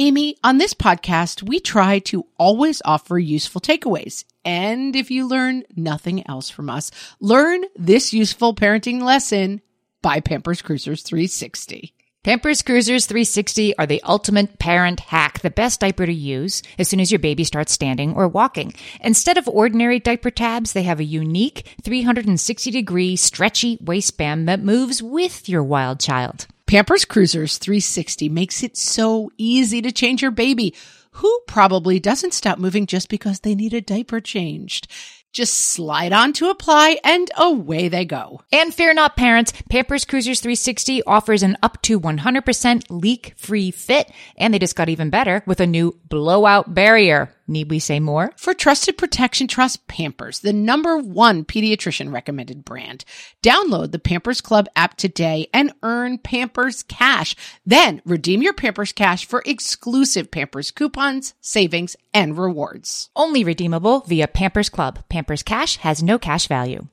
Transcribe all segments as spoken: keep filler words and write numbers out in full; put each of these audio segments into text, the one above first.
Amy, on this podcast, we try to always offer useful takeaways. And if you learn nothing else from us, learn this useful parenting lesson by Pampers Cruisers three sixty. Pampers Cruisers three sixty are the ultimate parent hack, the best diaper to use as soon as your baby starts standing or walking. Instead of ordinary diaper tabs, they have a unique three hundred sixty degree stretchy waistband that moves with your wild child. Pampers Cruisers three sixty makes it so easy to change your baby, who probably doesn't stop moving just because they need a diaper changed. Just slide on to apply and away they go. And fear not, parents, Pampers Cruisers three sixty offers an up to one hundred percent leak-free fit, and they just got even better with a new blowout barrier. Need we say more? For trusted protection, trust Pampers, the number one pediatrician recommended brand. Download the Pampers Club app today and earn Pampers Cash. Then redeem your Pampers Cash for exclusive Pampers coupons, savings, and rewards. Only redeemable via Pampers Club. Pampers Cash has no cash value.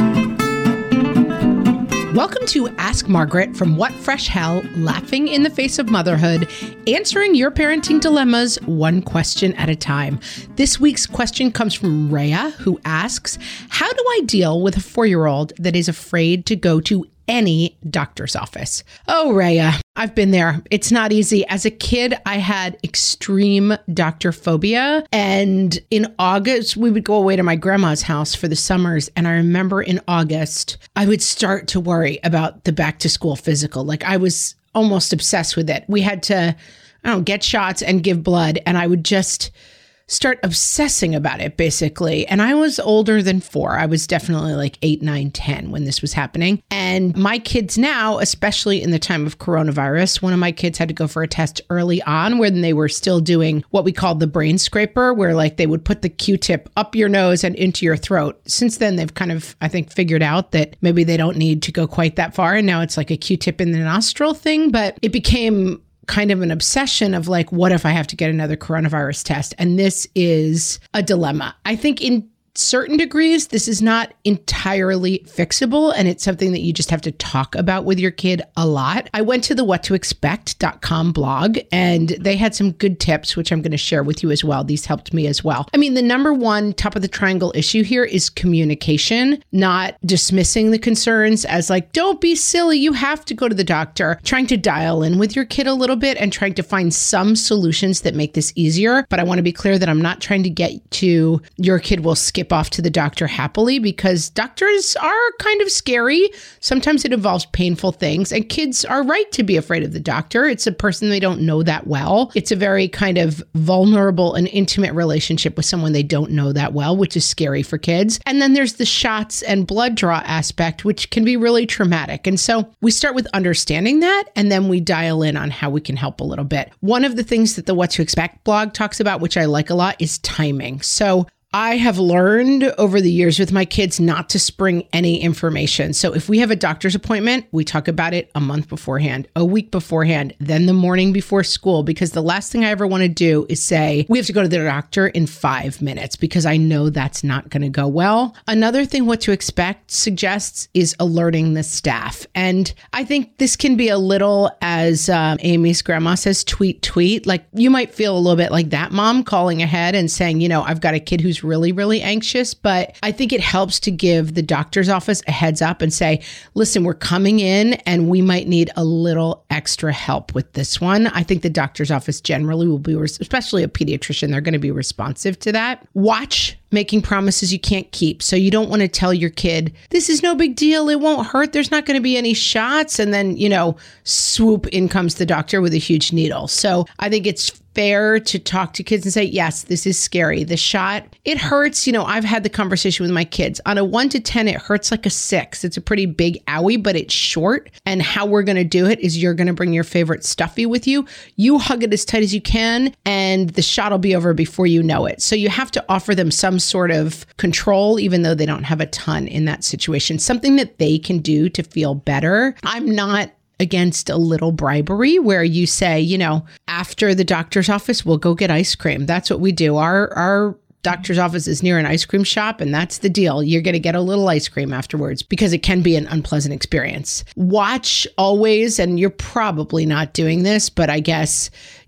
Welcome to Ask Margaret from What Fresh Hell, laughing in the face of motherhood, answering your parenting dilemmas one question at a time. This week's question comes from Rhea, who asks, how do I deal with a four-year-old that is afraid to go to any doctor's office? Oh, Rhea, I've been there. It's not easy. As a kid, I had extreme doctor phobia. And in August, we would go away to my grandma's house for the summers. And I remember in August, I would start to worry about the back to school physical. Like I was almost obsessed with it. We had to, I don't know, get shots and give blood. And I would just start obsessing about it, basically. And I was older than four. I was definitely like eight, nine, ten when this was happening. And my kids now, especially in the time of coronavirus, one of my kids had to go for a test early on when they were still doing what we called the brain scraper, where like they would put the Q-tip up your nose and into your throat. Since then, they've kind of, I think, figured out that maybe they don't need to go quite that far. And now it's like a Q-tip in the nostril thing, but it became kind of an obsession of like, what if I have to get another coronavirus test? And this is a dilemma. I think in certain degrees, this is not entirely fixable, and it's something that you just have to talk about with your kid a lot. I went to the what to expect dot com blog, and they had some good tips, which I'm going to share with you as well. These helped me as well. I mean, the number one top of the triangle issue here is communication, not dismissing the concerns as like, don't be silly, you have to go to the doctor. Trying to dial in with your kid a little bit and trying to find some solutions that make this easier. But I want to be clear that I'm not trying to get to your kid will skip off to the doctor happily, because doctors are kind of scary. Sometimes it involves painful things, and kids are right to be afraid of the doctor. It's a person they don't know that well. It's a very kind of vulnerable and intimate relationship with someone they don't know that well, which is scary for kids. And then there's the shots and blood draw aspect, which can be really traumatic. And so we start with understanding that, and then we dial in on how we can help a little bit. One of the things that the What to Expect blog talks about, which I like a lot, is timing. So I have learned over the years with my kids not to spring any information. So if we have a doctor's appointment, we talk about it a month beforehand, a week beforehand, then the morning before school, because the last thing I ever want to do is say, we have to go to the doctor in five minutes, because I know that's not going to go well. Another thing What to Expect suggests is alerting the staff. And I think this can be a little, as um, Amy's grandma says, tweet, tweet. Like you might feel a little bit like that mom calling ahead and saying, you know, I've got a kid who's really, really anxious, but I think it helps to give the doctor's office a heads up and say, listen, we're coming in and we might need a little extra help with this one. I think the doctor's office generally will be, especially a pediatrician, they're going to be responsive to that. Watch making promises you can't keep. So you don't want to tell your kid, this is no big deal, it won't hurt, there's not going to be any shots. And then, you know, swoop, in comes the doctor with a huge needle. So I think it's fair to talk to kids and say, yes, this is scary. The shot, it hurts. You know, I've had the conversation with my kids. On a one to ten, it hurts like a six. It's a pretty big owie, but it's short. And how we're going to do it is you're going to bring your favorite stuffy with you. You hug it as tight as you can, and the shot will be over before you know it. So you have to offer them some sort of control, even though they don't have a ton in that situation, something that they can do to feel better. I'm not against a little bribery where you say, you know, after the doctor's office, we'll go get ice cream. That's what we do. Our, our doctor's office is near an ice cream shop, and that's the deal. You're going to get a little ice cream afterwards, because it can be an unpleasant experience. Watch always, and you're probably not doing this, but I guess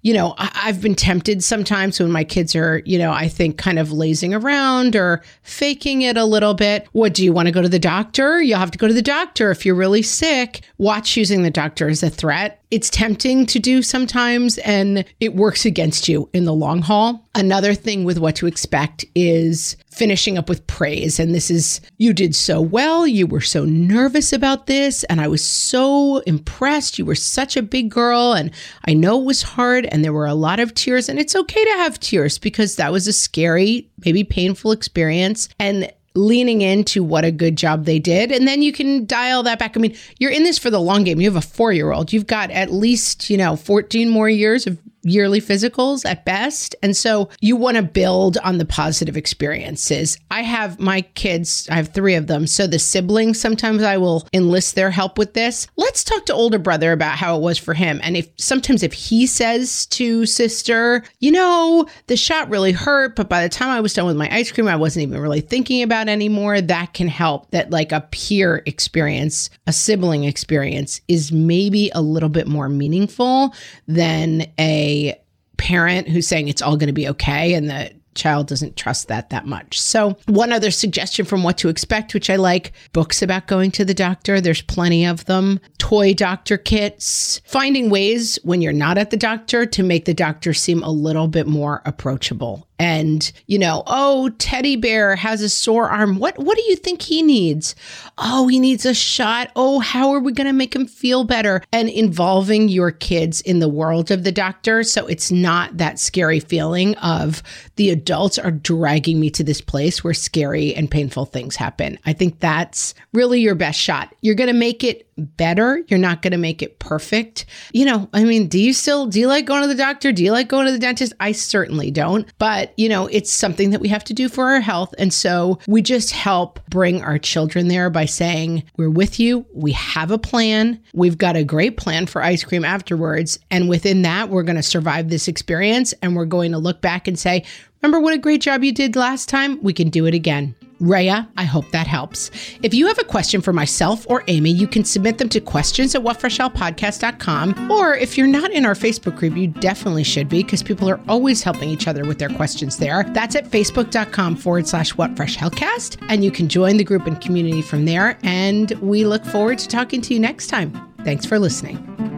you know, I- I've been tempted sometimes when my kids are, you know, I think kind of lazing around or faking it a little bit. What, do you want to go to the doctor? You'll have to go to the doctor. If you're really sick, watch using the doctor as a threat. It's tempting to do sometimes, and it works against you in the long haul. Another thing with what to expect is finishing up with praise. And this is, you did so well. You were so nervous about this. And I was so impressed. You were such a big girl. And I know it was hard and there were a lot of tears. And it's okay to have tears because that was a scary, maybe painful experience. And leaning into what a good job they did. And then you can dial that back. I mean, you're in this for the long game. You have a four-year-old. You've got at least, you know, fourteen more years of yearly physicals at best. And so you want to build on the positive experiences. I have my kids, I have three of them. So the siblings, sometimes I will enlist their help with this. Let's talk to older brother about how it was for him. And if sometimes if he says to sister, you know, the shot really hurt, but by the time I was done with my ice cream, I wasn't even really thinking about it anymore. That can help. That like a peer experience, a sibling experience is maybe a little bit more meaningful than a parent who's saying it's all going to be okay and the child doesn't trust that that much. So one other suggestion from what to expect, which I like, books about going to the doctor. There's plenty of them. Toy doctor kits. Finding ways when you're not at the doctor to make the doctor seem a little bit more approachable. And, you know, oh, teddy bear has a sore arm. What what do you think he needs? Oh, he needs a shot. Oh, how are we going to make him feel better? And involving your kids in the world of the doctor. So it's not that scary feeling of the adults are dragging me to this place where scary and painful things happen. I think that's really your best shot. You're going to make it better. You're not going to make it perfect. You know, I mean, do you still, do you like going to the doctor? Do you like going to the dentist? I certainly don't. But, you know, it's something that we have to do for our health. And so we just help bring our children there by saying, we're with you. We have a plan. We've got a great plan for ice cream afterwards. And within that, we're going to survive this experience. And we're going to look back and say, remember what a great job you did last time? We can do it again. Rhea, I hope that helps. If you have a question for myself or Amy, you can submit them to questions at what fresh hell podcast dot com. Or if you're not in our Facebook group, you definitely should be because people are always helping each other with their questions there. That's at facebook.com forward slash whatfreshhellcast. And you can join the group and community from there. And we look forward to talking to you next time. Thanks for listening.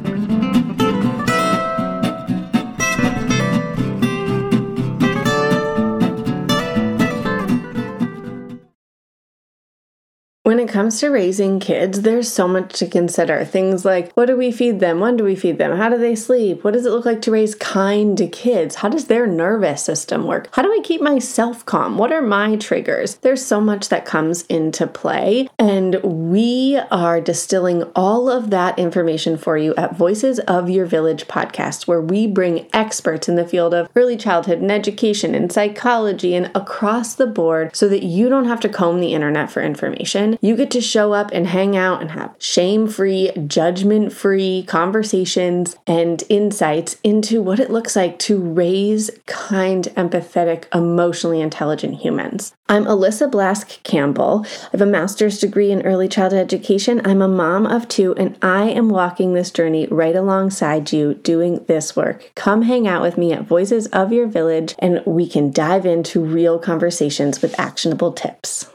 When it comes to raising kids, there's so much to consider. Things like, what do we feed them? When do we feed them? How do they sleep? What does it look like to raise kind kids? How does their nervous system work? How do I keep myself calm? What are my triggers? There's so much that comes into play, and we are distilling all of that information for you at Voices of Your Village podcast, where we bring experts in the field of early childhood and education and psychology and across the board so that you don't have to comb the internet for information. You get to show up and hang out and have shame-free, judgment-free conversations and insights into what it looks like to raise kind, empathetic, emotionally intelligent humans. I'm Alyssa Blask Campbell. I have a master's degree in early childhood education. I'm a mom of two, and I am walking this journey right alongside you doing this work. Come hang out with me at Voices of Your Village, and we can dive into real conversations with actionable tips.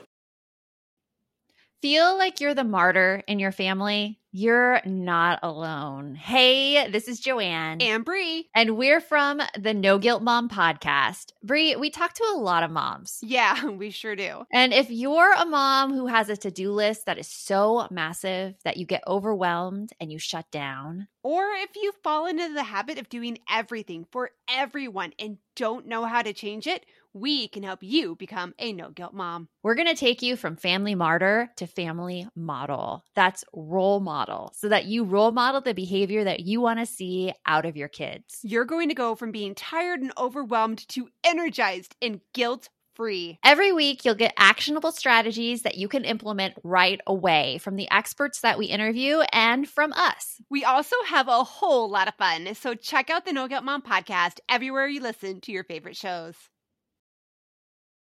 Feel like you're the martyr in your family? You're not alone. Hey, this is Joanne. And Bree. And we're from the No Guilt Mom podcast. Bree, we talk to a lot of moms. Yeah, we sure do. And if you're a mom who has a to-do list that is so massive that you get overwhelmed and you shut down, or if you've fallen into the habit of doing everything for everyone and don't know how to change it, we can help you become a no-guilt mom. We're going to take you from family martyr to family model. That's role model, so that you role model the behavior that you want to see out of your kids. You're going to go from being tired and overwhelmed to energized and guilt-free. Every week, you'll get actionable strategies that you can implement right away from the experts that we interview and from us. We also have a whole lot of fun, so check out the No Guilt Mom podcast everywhere you listen to your favorite shows.